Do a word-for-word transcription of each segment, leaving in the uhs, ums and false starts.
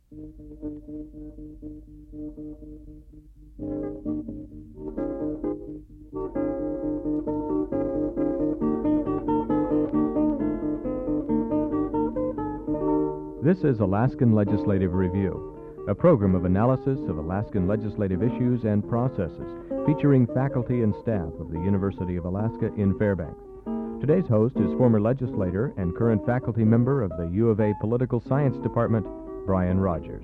This is Alaskan Legislative Review, a program of analysis of Alaskan legislative issues and processes, featuring faculty and staff of the University of Alaska in Fairbanks. Today's host is former legislator and current faculty member of the U of A Political Science Department, Brian Rogers.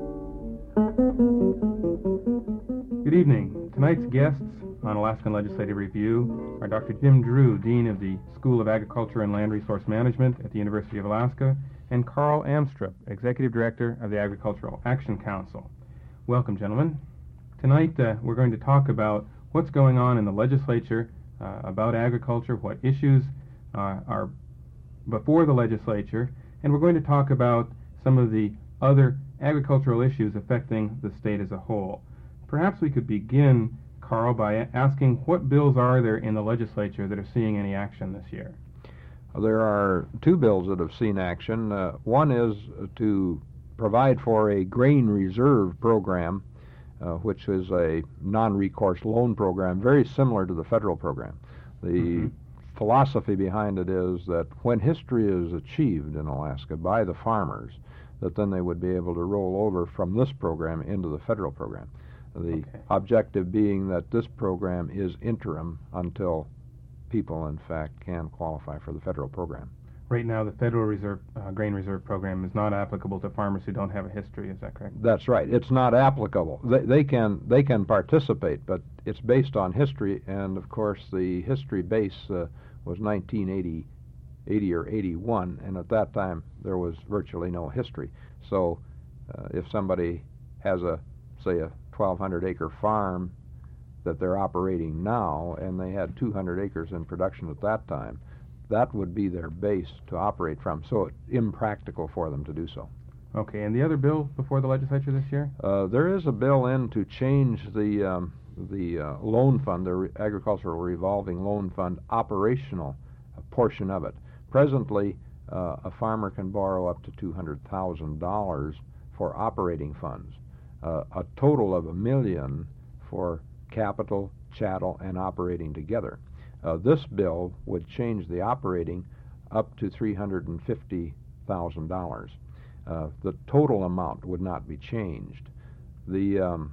Good evening. Tonight's guests on Alaskan Legislative Review are Doctor Jim Drew, Dean of the School of Agriculture and Land Resource Management at the University of Alaska, and Carl Amstrup, Executive Director of the Agricultural Action Council. Welcome, gentlemen. Tonight uh, we're going to talk about what's going on in the legislature uh, about agriculture, what issues uh, are before the legislature, and we're going to talk about some of the other agricultural issues affecting the state as a whole. Perhaps we could begin, Carl, by asking what bills are there in the legislature that are seeing any action this year? There are two bills that have seen action. Uh, one is to provide for a grain reserve program, uh, which is a non-recourse loan program, very similar to the federal program. The mm-hmm. philosophy behind it is that when history is achieved in Alaska by the farmers, that then they would be able to roll over from this program into the federal program. The okay. objective being that this program is interim until people, in fact, can qualify for the federal program. Right now, the Federal Reserve uh, Grain Reserve Program is not applicable to farmers who don't have a history. Is that correct? That's right. It's not applicable. They, they can they can participate, but it's based on history, and of course, the history base uh, was nineteen eighty, eighty or eighty-one, and at that time there was virtually no history. So, uh, if somebody has a say a twelve hundred acre farm that they're operating now, and they had two hundred acres in production at that time, that would be their base to operate from, so it's impractical for them to do so. Okay, and the other bill before the legislature this year? Uh, there is a bill in to change the um, the uh, loan fund, the Re- Agricultural Revolving Loan Fund operational portion of it. Presently, uh, a farmer can borrow up to two hundred thousand dollars for operating funds, uh, a total of a million for capital, chattel, and operating together. Uh, this bill would change the operating up to three hundred fifty thousand dollars. Uh, the total amount would not be changed. The um,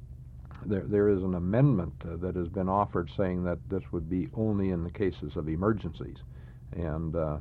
there there is an amendment uh, that has been offered saying that this would be only in the cases of emergencies, and uh,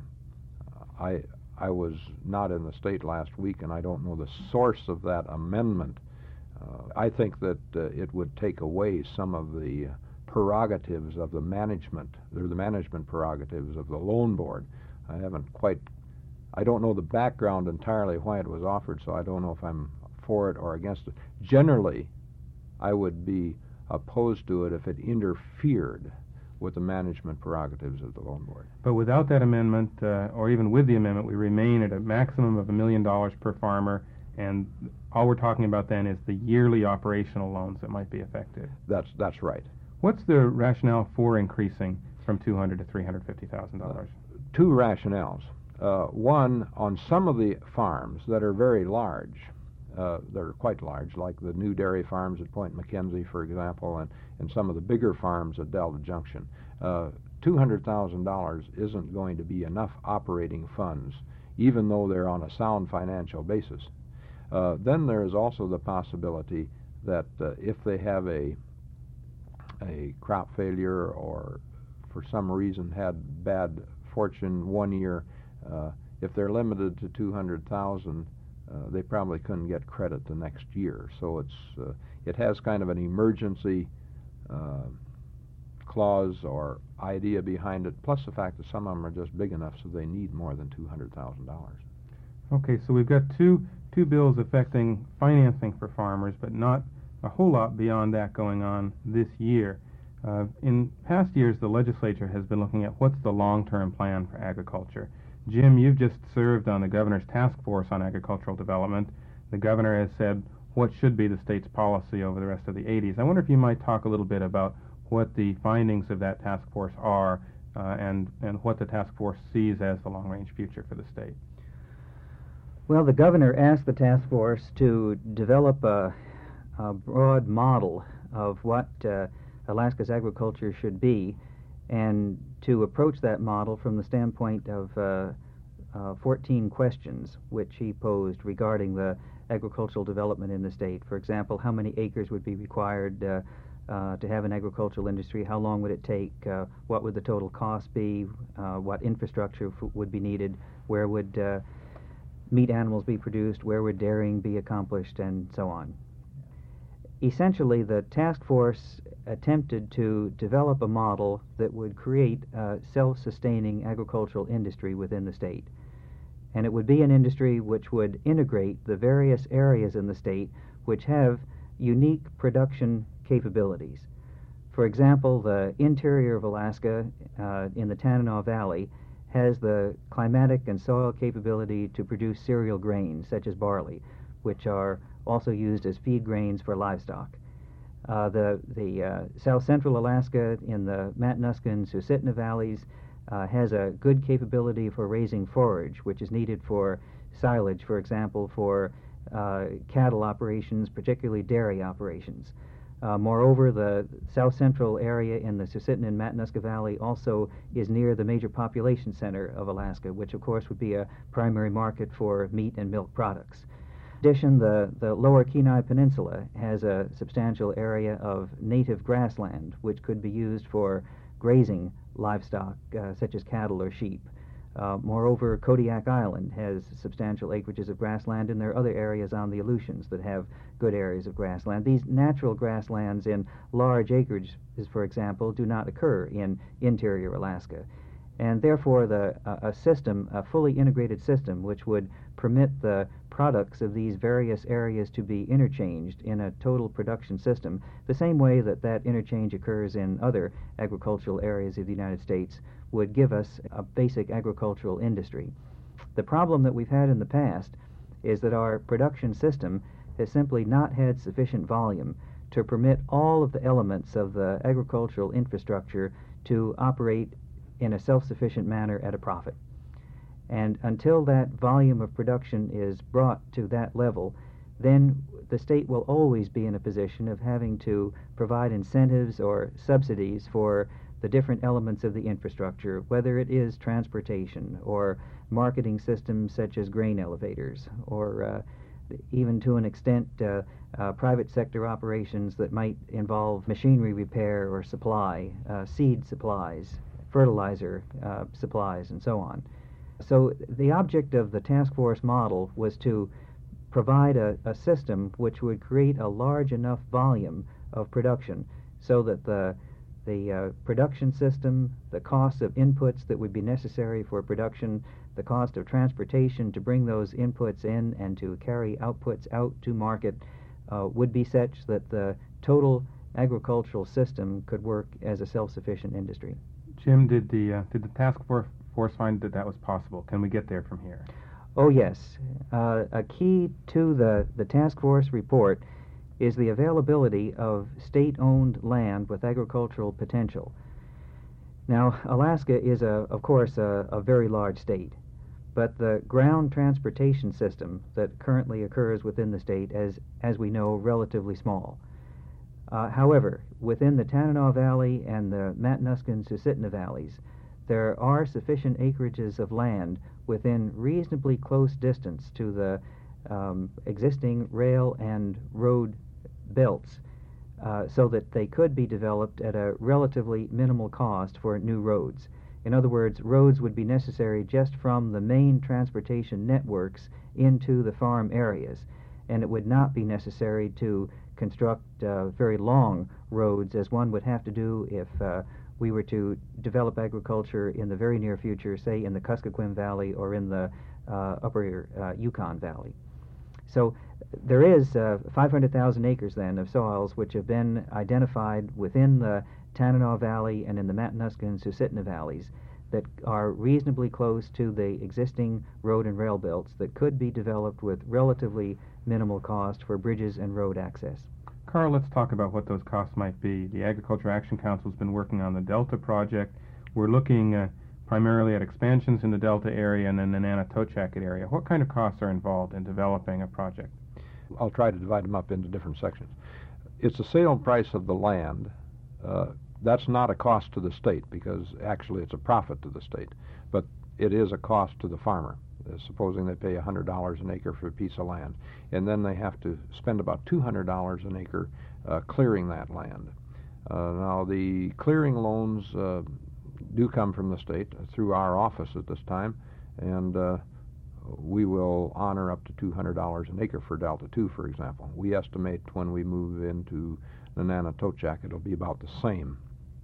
I I was not in the state last week, and I don't know the source of that amendment. Uh, I think that uh, it would take away some of the prerogatives of the management, or the management prerogatives of the loan board. I haven't quite, I don't know the background entirely why it was offered, so I don't know if I'm for it or against it. Generally, I would be opposed to it if it interfered with the management prerogatives of the loan board. But without that amendment, uh, or even with the amendment, we remain at a maximum of a million dollars per farmer, and all we're talking about then is the yearly operational loans that might be affected. That's that's right. What's the rationale for increasing from two hundred to three hundred fifty thousand dollars? Uh, two rationales. Uh, one, on some of the farms that are very large, uh, that are quite large, like the new dairy farms at Point McKenzie, for example, and, and some of the bigger farms at Delta Junction, uh, two hundred thousand dollars isn't going to be enough operating funds, even though they're on a sound financial basis. Uh, then there is also the possibility that uh, if they have a a crop failure or for some reason had bad fortune one year, uh, if they're limited to two hundred thousand, uh, they probably couldn't get credit the next year. So it's uh, it has kind of an emergency uh, clause or idea behind it, plus the fact that some of them are just big enough so they need more than two hundred thousand dollars. Okay, so we've got two two bills affecting financing for farmers, but not a whole lot beyond that going on this year. Uh, in past years, the legislature has been looking at what's the long-term plan for agriculture. Jim, you've just served on the governor's task force on agricultural development. The governor has said what should be the state's policy over the rest of the eighties. I wonder if you might talk a little bit about what the findings of that task force are uh, and, and what the task force sees as the long-range future for the state. Well, the governor asked the task force to develop a, a broad model of what uh, Alaska's agriculture should be, and to approach that model from the standpoint of uh, uh, fourteen questions which he posed regarding the agricultural development in the state. For example, how many acres would be required uh, uh, to have an agricultural industry? How long would it take? Uh, what would the total cost be? Uh, what infrastructure f- would be needed? Where would uh, meat animals be produced? Where would dairying be accomplished? And so on. Essentially, the task force attempted to develop a model that would create a self-sustaining agricultural industry within the state. And it would be an industry which would integrate the various areas in the state which have unique production capabilities. For example, the interior of Alaska uh, in the Tanana Valley has the climatic and soil capability to produce cereal grains such as barley, which are also used as feed grains for livestock. Uh, the the uh, south central Alaska in the Matanuska and Susitna valleys uh, has a good capability for raising forage, which is needed for silage, for example, for uh, cattle operations, particularly dairy operations. Uh, moreover, the south central area in the Susitna and Matanuska Valley also is near the major population center of Alaska, which of course would be a primary market for meat and milk products. In addition, the, the lower Kenai Peninsula has a substantial area of native grassland which could be used for grazing livestock uh, such as cattle or sheep. Uh, moreover, Kodiak Island has substantial acreages of grassland, and there are other areas on the Aleutians that have good areas of grassland. These natural grasslands in large acreages, for example, do not occur in interior Alaska. And therefore, the, uh, a system, a fully integrated system, which would permit the products of these various areas to be interchanged in a total production system, the same way that that interchange occurs in other agricultural areas of the United States, would give us a basic agricultural industry. The problem that we've had in the past is that our production system has simply not had sufficient volume to permit all of the elements of the agricultural infrastructure to operate in a self-sufficient manner at a profit. And until that volume of production is brought to that level, then the state will always be in a position of having to provide incentives or subsidies for the different elements of the infrastructure, whether it is transportation or marketing systems such as grain elevators, or uh, even to an extent uh, uh, private sector operations that might involve machinery repair or supply, uh, seed supplies, fertilizer uh, supplies, and so on. So the object of the task force model was to provide a, a system which would create a large enough volume of production so that the the uh, production system, the cost of inputs that would be necessary for production, the cost of transportation to bring those inputs in and to carry outputs out to market uh, would be such that the total agricultural system could work as a self-sufficient industry. Jim, did the uh, did the task force force find that that was possible? Can we get there from here? Oh yes. Uh, a key to the, the task force report is the availability of state-owned land with agricultural potential. Now, Alaska is, a, of course, a, a very large state, but the ground transportation system that currently occurs within the state is, as we know, relatively small. Uh, however, within the Tanana Valley and the Matanuska and Susitna valleys, there are sufficient acreages of land within reasonably close distance to the um, existing rail and road belts uh, so that they could be developed at a relatively minimal cost for new roads. In other words, roads would be necessary just from the main transportation networks into the farm areas, and it would not be necessary to construct uh, very long roads as one would have to do if uh, we were to develop agriculture in the very near future, say in the Kuskokwim Valley or in the uh, upper uh, Yukon Valley. So there is uh, five hundred thousand acres then of soils which have been identified within the Tanana Valley and in the Matanuska and Susitna valleys that are reasonably close to the existing road and rail belts that could be developed with relatively minimal cost for bridges and road access. Carl, let's talk about what those costs might be. The Agriculture Action Council has been working on the Delta project. We're looking uh, primarily at expansions in the Delta area and then the Nanantochacket area. What kind of costs are involved in developing a project? I'll try to divide them up into different sections. It's the sale price of the land. Uh, that's not a cost to the state because actually it's a profit to the state, but it is a cost to the farmer. Uh, supposing they pay one hundred dollars an acre for a piece of land, and then they have to spend about two hundred dollars an acre uh, clearing that land. Uh, now, the clearing loans uh, do come from the state through our office at this time, and uh, we will honor up to two hundred dollars an acre for Delta two, for example. We estimate when we move into the Nanantochacket it'll be about the same.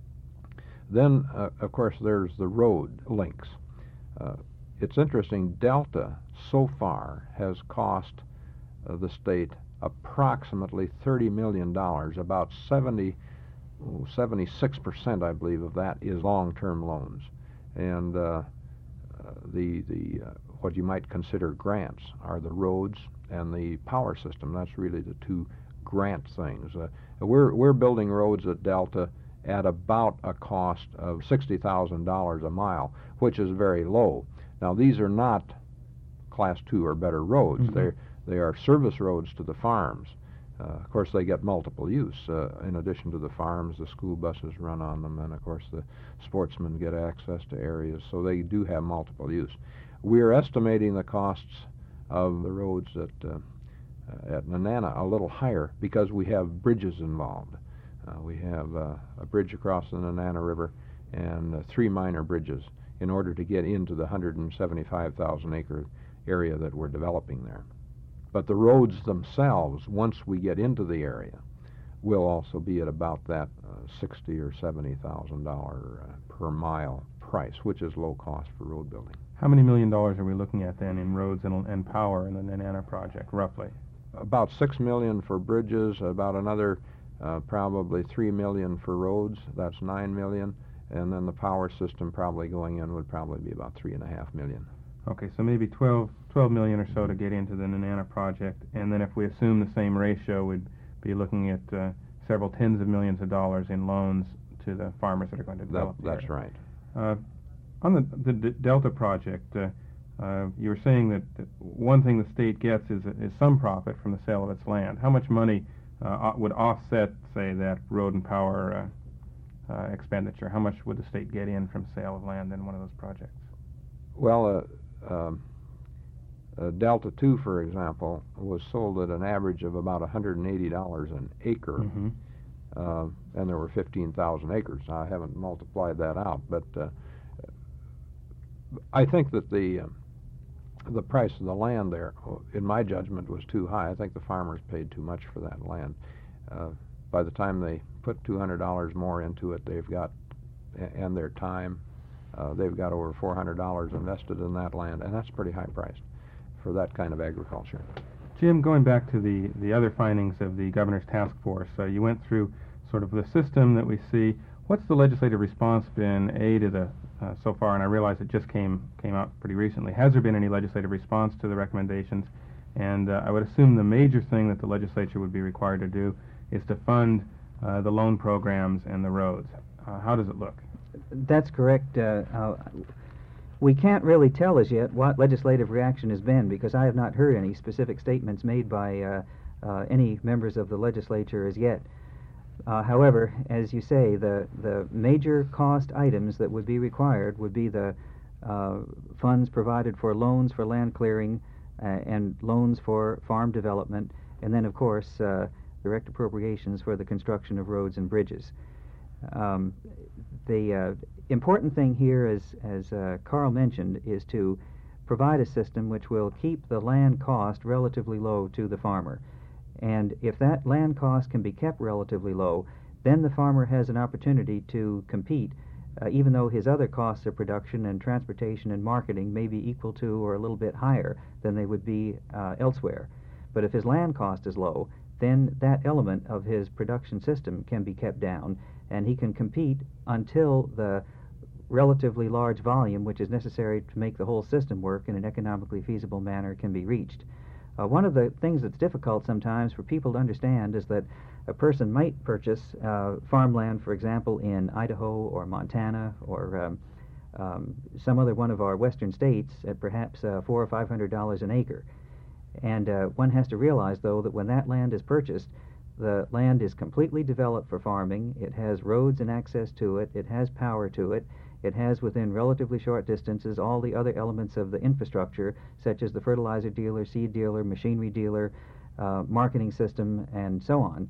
Then, uh, of course, there's the road links. Uh, it's interesting, Delta so far has cost uh, the state approximately thirty million dollars. About seventy, seventy-six percent, I believe, of that is long-term loans. And uh, uh, the, the uh, what you might consider grants are the roads and the power system. That's really the two grant things. Uh, we're, we're building roads at Delta at about a cost of sixty thousand dollars a mile, which is very low. Now, these are not class two or better roads. Mm-hmm. They're, they are service roads to the farms. Uh, of course, they get multiple use. Uh, in addition to the farms, the school buses run on them, and of course the sportsmen get access to areas, so they do have multiple use. We are estimating the costs of the roads at, uh, at Nenana a little higher because we have bridges involved. Uh, we have uh, a bridge across the Nenana River and uh, three minor bridges in order to get into the one hundred seventy-five thousand acre area that we're developing there. But the roads themselves, once we get into the area, will also be at about that uh, sixty or seventy thousand dollar uh, per mile price, which is low cost for road building. How many million dollars are we looking at then in roads and, and power in the Nenana project, roughly? About six million for bridges, about another uh, probably three million for roads. That's nine million, and then the power system probably going in would probably be about three and a half million. Okay, so maybe twelve, twelve million or so to get into the Nenana project, and then if we assume the same ratio, we'd be looking at uh, several tens of millions of dollars in loans to the farmers that are going to develop. That, that's right. Uh, on the, the D Delta project, uh, uh, you were saying that, that one thing the state gets is, is some profit from the sale of its land. How much money uh, would offset, say, that road and power uh, uh, expenditure? How much would the state get in from sale of land in one of those projects? Well, uh, Um, uh, Delta two, for example, was sold at an average of about one hundred eighty dollars an acre, mm-hmm. uh, and there were fifteen thousand acres. I haven't multiplied that out, but uh, I think that the uh, the price of the land there, in my judgment, was too high. I think the farmers paid too much for that land. Uh, by the time they put two hundred dollars more into it, they've got, and their time, Uh, they've got over four hundred dollars invested in that land, and that's pretty high priced for that kind of agriculture. Jim, going back to the, the other findings of the governor's task force, uh, you went through sort of the system that we see. What's the legislative response been, A, to the, uh, so far, and I realize it just came, came out pretty recently. Has there been any legislative response to the recommendations? And uh, I would assume the major thing that the legislature would be required to do is to fund uh, the loan programs and the roads. Uh, how does it look? That's correct. Uh, uh, we can't really tell as yet what legislative reaction has been because I have not heard any specific statements made by uh, uh, any members of the legislature as yet. Uh, however, as you say, the, the major cost items that would be required would be the uh, funds provided for loans for land clearing uh, and loans for farm development, and then, of course, uh, direct appropriations for the construction of roads and bridges. Um, the uh, important thing here, as, as uh, Carl mentioned, is to provide a system which will keep the land cost relatively low to the farmer. And if that land cost can be kept relatively low, then the farmer has an opportunity to compete, uh, even though his other costs of production and transportation and marketing may be equal to or a little bit higher than they would be uh, elsewhere. But if his land cost is low, then that element of his production system can be kept down, and he can compete until the relatively large volume which is necessary to make the whole system work in an economically feasible manner can be reached. Uh, one of the things that's difficult sometimes for people to understand is that a person might purchase uh, farmland, for example, in Idaho or Montana or um, um, some other one of our western states at perhaps uh, four or five hundred dollars an acre. And uh, one has to realize, though, that when that land is purchased, the land is completely developed for farming. It has roads and access to it. It has power to it. It has, within relatively short distances, all the other elements of the infrastructure, such as the fertilizer dealer, seed dealer, machinery dealer, uh, marketing system, and so on.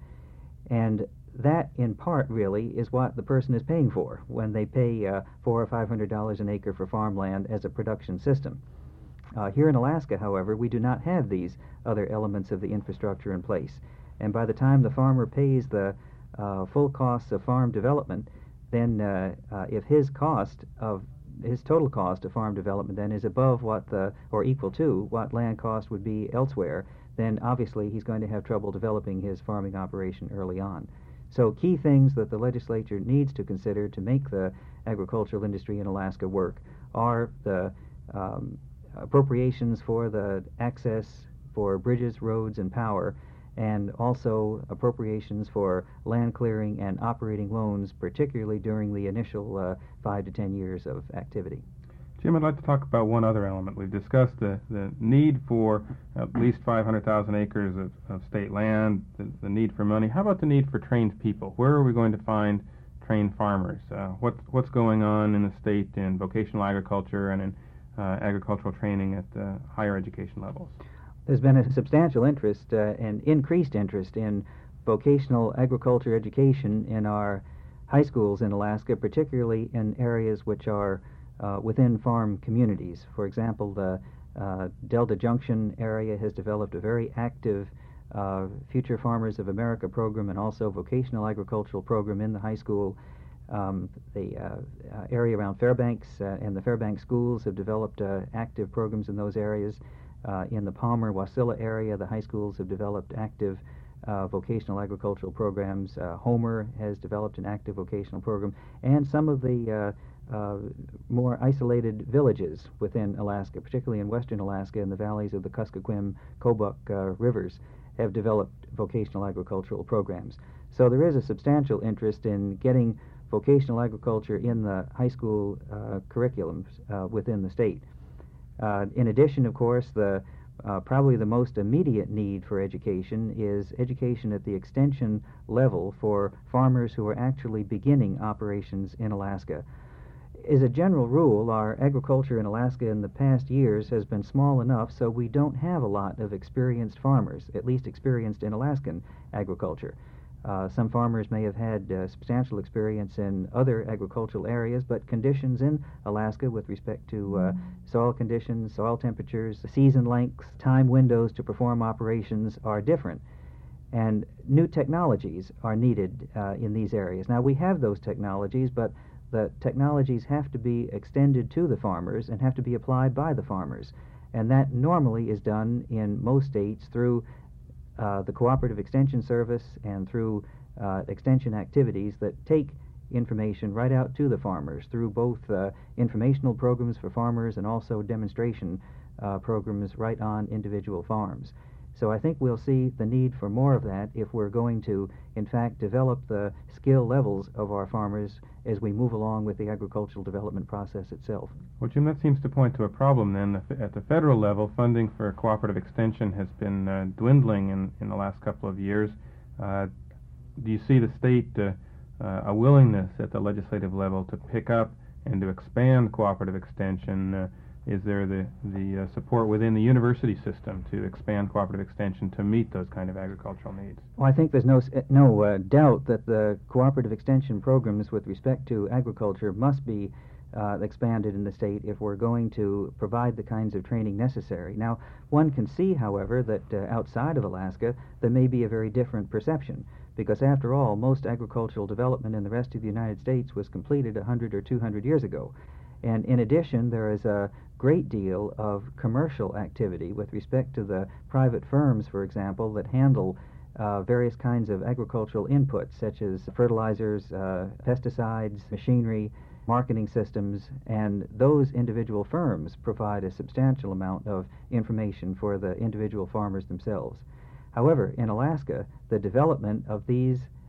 And that, in part, really, is what the person is paying for when they pay uh, four or five hundred dollars an acre for farmland as a production system. Uh, here in Alaska, however, we do not have these other elements of the infrastructure in place. And by the time the farmer pays the uh, full costs of farm development, then uh, uh, if his cost of his total cost of farm development then is above what the or equal to what land cost would be elsewhere, then obviously he's going to have trouble developing his farming operation early on. So key things that the legislature needs to consider to make the agricultural industry in Alaska work are the um, appropriations for the access for bridges, roads, and power, and also appropriations for land clearing and operating loans, particularly during the initial uh, five to ten years of activity. Jim, I'd like to talk about one other element. We've discussed the, the need for at least five hundred thousand acres of, of state land, the, the need for money. How about the need for trained people? Where are we going to find trained farmers? Uh, what, what's going on in the state in vocational agriculture and in uh, agricultural training at uh, higher education levels? There's been a substantial interest uh, and increased interest in vocational agriculture education in our high schools in Alaska, particularly in areas which are uh, within farm communities. For example, the uh, Delta Junction area has developed a very active uh, Future Farmers of America program and also vocational agricultural program in the high school. Um, the uh, uh, area around Fairbanks uh, and the Fairbanks schools have developed uh, active programs in those areas. Uh, in the Palmer-Wasilla area, the high schools have developed active uh, vocational agricultural programs. Uh, Homer has developed an active vocational program, and some of the uh, uh, more isolated villages within Alaska, particularly in western Alaska in the valleys of the Kuskokwim, Kobuk uh, rivers, have developed vocational agricultural programs. So there is a substantial interest in getting vocational agriculture in the high school uh, curriculums uh, within the state. Uh, in addition, of course, the uh, probably the most immediate need for education is education at the extension level for farmers who are actually beginning operations in Alaska. As a general rule, our agriculture in Alaska in the past years has been small enough so we don't have a lot of experienced farmers, at least experienced in Alaskan agriculture. Uh, some farmers may have had uh, substantial experience in other agricultural areas, but conditions in Alaska with respect to uh, soil conditions, soil temperatures, season lengths, time windows to perform operations are different. And new technologies are needed uh, in these areas. Now, we have those technologies, but the technologies have to be extended to the farmers and have to be applied by the farmers. And that normally is done in most states through Uh, the Cooperative Extension Service and through uh, extension activities that take information right out to the farmers through both uh, informational programs for farmers and also demonstration uh, programs right on individual farms. So I think we'll see the need for more of that if we're going to, in fact, develop the skill levels of our farmers as we move along with the agricultural development process itself. Well, Jim, that seems to point to a problem then. At the federal level, funding for cooperative extension has been uh, dwindling in, in the last couple of years. Uh, do you see the state uh, uh, a willingness at the legislative level to pick up and to expand cooperative extension? Uh, is there the, the uh, support within the university system to expand cooperative extension to meet those kind of agricultural needs? Well, I think there's no, no uh, doubt that the cooperative extension programs with respect to agriculture must be uh, expanded in the state if we're going to provide the kinds of training necessary. Now, one can see, however, that uh, outside of Alaska there may be a very different perception, because after all, most agricultural development in the rest of the United States was completed one hundred or two hundred years ago. And in addition, there is a great deal of commercial activity with respect to the private firms, for example, that handle uh, various kinds of agricultural inputs, such as fertilizers, uh, pesticides, machinery, marketing systems, and those individual firms provide a substantial amount of information for the individual farmers themselves. However, in Alaska, the development of these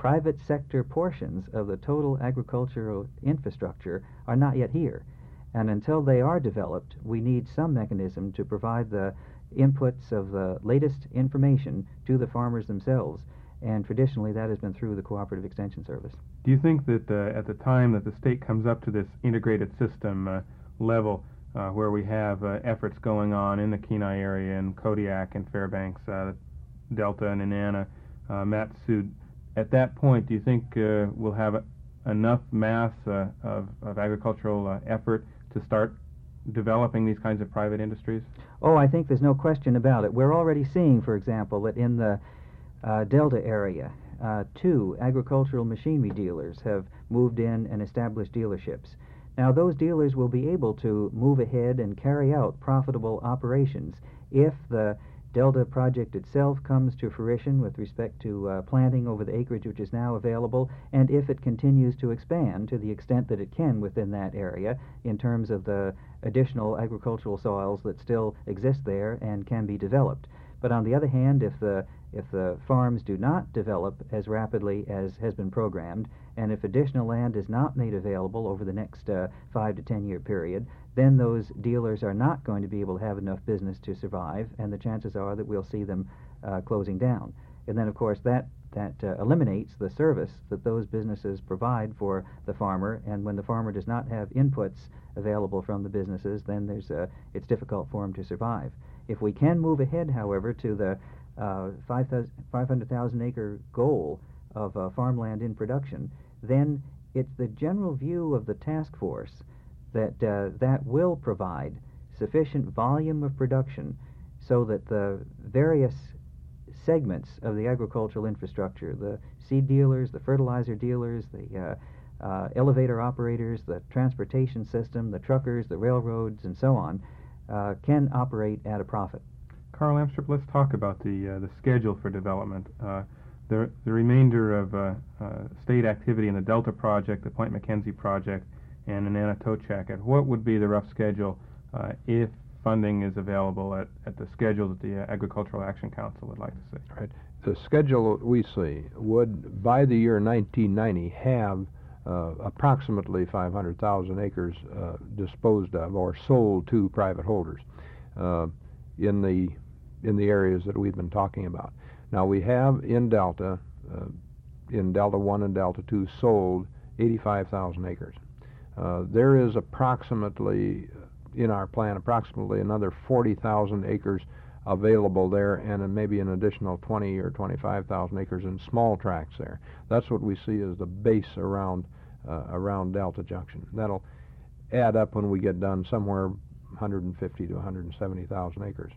private sector portions of the total agricultural infrastructure are not yet here. And until they are developed, we need some mechanism to provide the inputs of the latest information to the farmers themselves. And traditionally, that has been through the Cooperative Extension Service. Do you think that uh, at the time that the state comes up to this integrated system uh, level, uh, where we have uh, efforts going on in the Kenai area and Kodiak and Fairbanks, uh, Delta and Inanna, uh, Mat-Su, at that point, do you think uh, we'll have a, enough mass uh, of, of agricultural uh, effort to start developing these kinds of private industries? Oh, I think there's no question about it. We're already seeing, for example, that in the uh, Delta area, uh, two agricultural machinery dealers have moved in and established dealerships. Now, those dealers will be able to move ahead and carry out profitable operations if the Delta project itself comes to fruition with respect to uh, planting over the acreage which is now available, and if it continues to expand to the extent that it can within that area in terms of the additional agricultural soils that still exist there and can be developed. But on the other hand, if the if the farms do not develop as rapidly as has been programmed, and if additional land is not made available over the next uh, five to ten year period, then those dealers are not going to be able to have enough business to survive, and the chances are that we'll see them uh, closing down. And then, of course, that that uh, eliminates the service that those businesses provide for the farmer, and when the farmer does not have inputs available from the businesses, then there's a, it's difficult for him to survive. If we can move ahead, however, to the uh, five hundred thousand acre goal of uh, farmland in production, then it's the general view of the task force that uh, that will provide sufficient volume of production so that the various segments of the agricultural infrastructure, the seed dealers, the fertilizer dealers, the uh, uh, elevator operators, the transportation system, the truckers, the railroads, and so on, uh, can operate at a profit. Carl Amstrup, let's talk about the uh, the schedule for development. Uh, the the remainder of uh, uh, state activity in the Delta project, the Point McKenzie project, and Inanna Tochak. What would be the rough schedule uh, if funding is available at, at the schedule that the uh, Agricultural Action Council would like to see? Right. The schedule we see would, by the year nineteen ninety, have uh, approximately five hundred thousand acres uh, disposed of or sold to private holders uh, in the in the areas that we've been talking about. Now, we have in Delta, uh, in Delta one and Delta two, sold eighty-five thousand acres. Uh, there is approximately, in our plan, approximately another forty thousand acres available there, and then maybe an additional twenty or twenty-five thousand acres in small tracts there. That's what we see as the base around uh, around Delta Junction. That'll add up when we get done somewhere one hundred fifty to one hundred seventy thousand acres.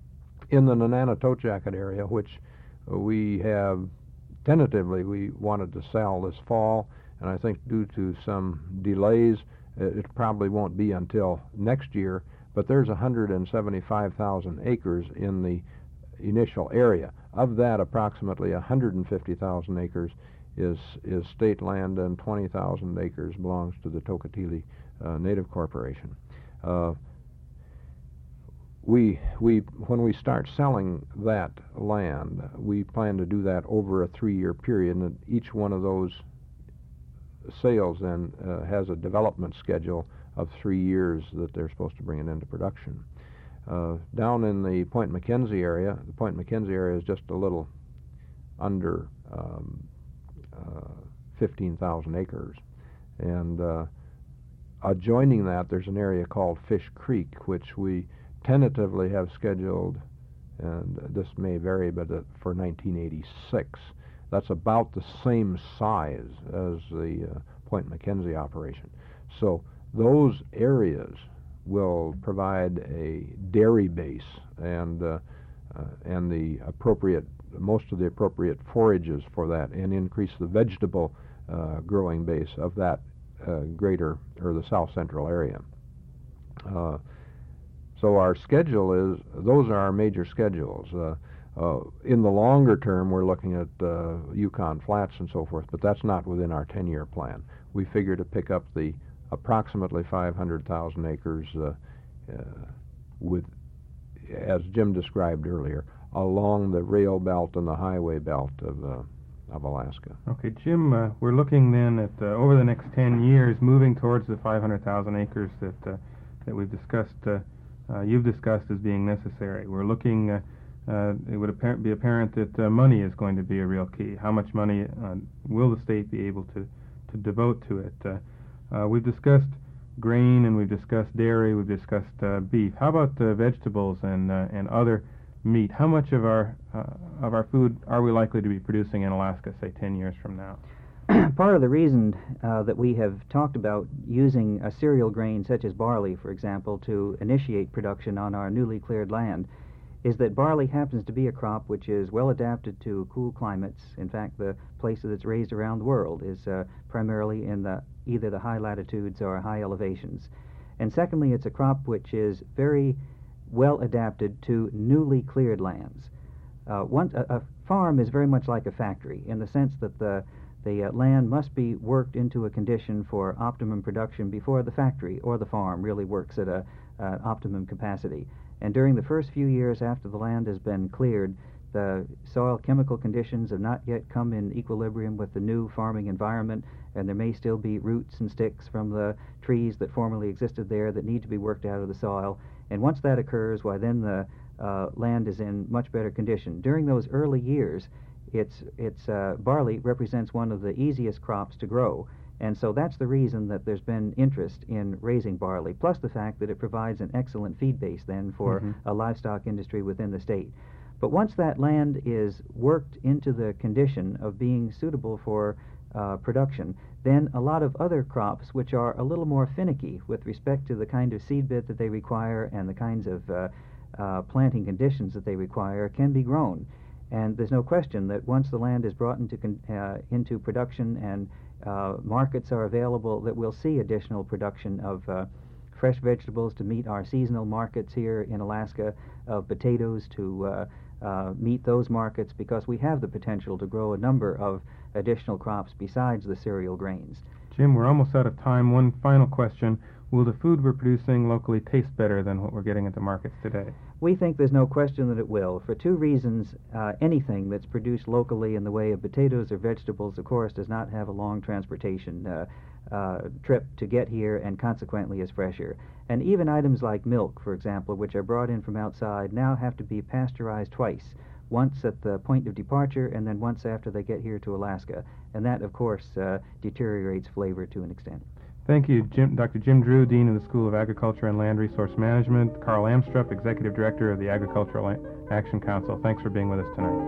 In the Inanna Tochak area, which we have tentatively we wanted to sell this fall, and I think due to some delays, it probably won't be until next year, but there's one hundred seventy-five thousand acres in the initial area. Of that, approximately one hundred fifty thousand acres is is state land, and twenty thousand acres belongs to the Tocatili uh, Native Corporation. Uh, we we when we start selling that land, we plan to do that over a three-year period, and each one of those sales then uh, has a development schedule of three years that they're supposed to bring it into production. Uh, down in the Point McKenzie area, the Point McKenzie area is just a little under um, uh, fifteen thousand acres, and uh, adjoining that there's an area called Fish Creek, which we tentatively have scheduled, and this may vary, but uh, for nineteen eighty-six. That's about the same size as the uh, Point McKenzie operation. So those areas will provide a dairy base and uh, uh, and the appropriate, most of the appropriate forages for that, and increase the vegetable uh, growing base of that uh, greater or the south central area. Uh, so our schedule is, those are our major schedules. Uh, Uh, in the longer term, we're looking at uh, Yukon Flats and so forth, but that's not within our ten-year plan. We figure to pick up the approximately five hundred thousand acres uh, uh, with, as Jim described earlier, along the rail belt and the highway belt of, uh, of Alaska. Okay, Jim, uh, we're looking then at, uh, over the next ten years, moving towards the five hundred thousand acres that uh, that we've discussed, uh, uh, you've discussed as being necessary. We're looking, uh, uh, it would appar- be apparent that uh, money is going to be a real key. How much money uh, will the state be able to, to devote to it? Uh, uh, we've discussed grain, and we've discussed dairy, we've discussed uh, beef. How about uh, vegetables and uh, and other meat? How much of our uh, of our food are we likely to be producing in Alaska, say, ten years from now? Part of the reason uh, that we have talked about using a cereal grain such as barley, for example, to initiate production on our newly cleared land is that barley happens to be a crop which is well adapted to cool climates. In fact, the places it's raised around the world is uh, primarily in the either the high latitudes or high elevations. And secondly, it's a crop which is very well adapted to newly cleared lands. Uh, one, a, a farm is very much like a factory in the sense that the the uh, land must be worked into a condition for optimum production before the factory or the farm really works at a uh, optimum capacity. And during the first few years after the land has been cleared, the soil chemical conditions have not yet come in equilibrium with the new farming environment, and there may still be roots and sticks from the trees that formerly existed there that need to be worked out of the soil. And once that occurs, why then the uh, land is in much better condition. During those early years, it's, it's, uh, barley represents one of the easiest crops to grow, and so that's the reason that there's been interest in raising barley, plus the fact that it provides an excellent feed base then for mm-hmm. a livestock industry within the state. But once that land is worked into the condition of being suitable for uh, production, then a lot of other crops which are a little more finicky with respect to the kind of seed bed that they require and the kinds of uh, uh, planting conditions that they require can be grown. And there's no question that once the land is brought into, con- uh, into production and uh, markets are available, that we'll see additional production of uh, fresh vegetables to meet our seasonal markets here in Alaska, of potatoes to uh, uh, meet those markets, because we have the potential to grow a number of additional crops besides the cereal grains. Jim, we're almost out of time. One final question. Will the food we're producing locally taste better than what we're getting at the markets today? We think there's no question that it will. For two reasons, uh, anything that's produced locally in the way of potatoes or vegetables, of course, does not have a long transportation uh, uh, trip to get here and consequently is fresher. And even items like milk, for example, which are brought in from outside, now have to be pasteurized twice, once at the point of departure and then once after they get here to Alaska. And that, of course, uh, deteriorates flavor to an extent. Thank you, Jim, Doctor Jim Drew, Dean of the School of Agriculture and Land Resource Management, Carl Amstrup, Executive Director of the Agricultural Action Council. Thanks for being with us tonight.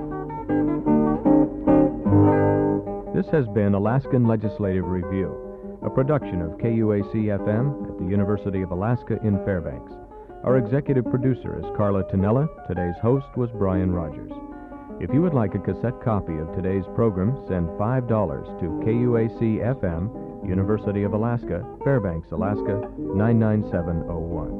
This has been Alaskan Legislative Review, a production of K U A C F M at the University of Alaska in Fairbanks. Our executive producer is Carla Tonella. Today's host was Brian Rogers. If you would like a cassette copy of today's program, send five dollars to K U A C F M, University of Alaska, Fairbanks, Alaska, nine nine seven oh one.